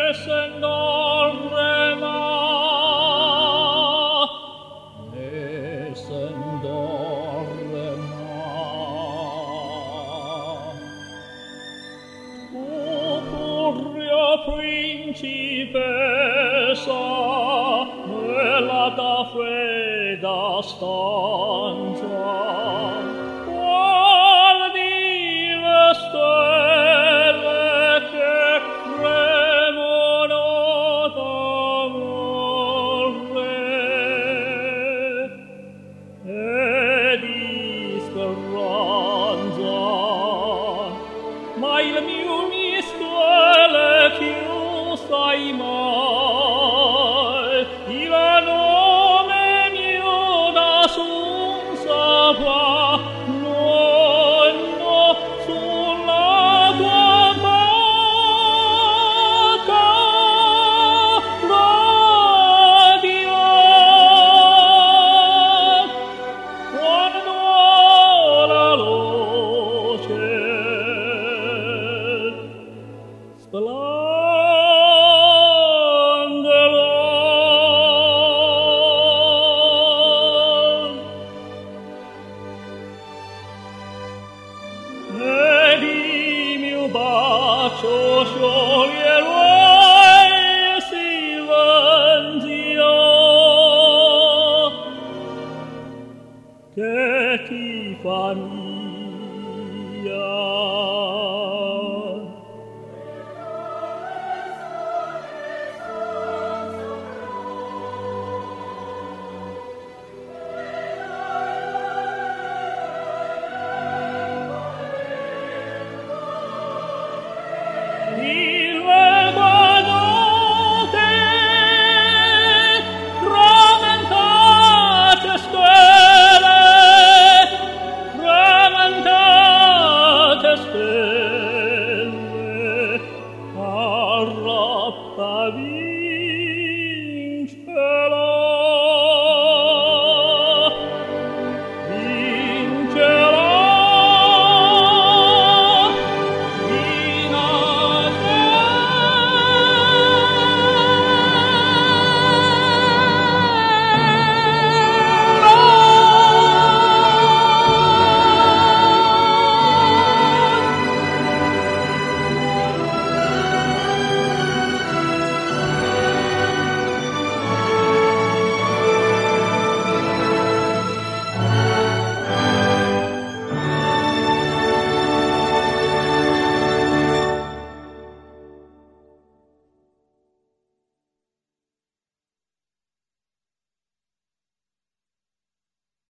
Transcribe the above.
Principessa nella da fredda stanza, qual di le stelle che tremono d'amore e di speranza, ma il mio mistero sai mai il nome mio da sun saprà, nonno sulla tua bocca radio quando la luce ed il mio bacio scioglierò il silenzio che ti fa mia. Il guadote rammentate stelle, arrappavi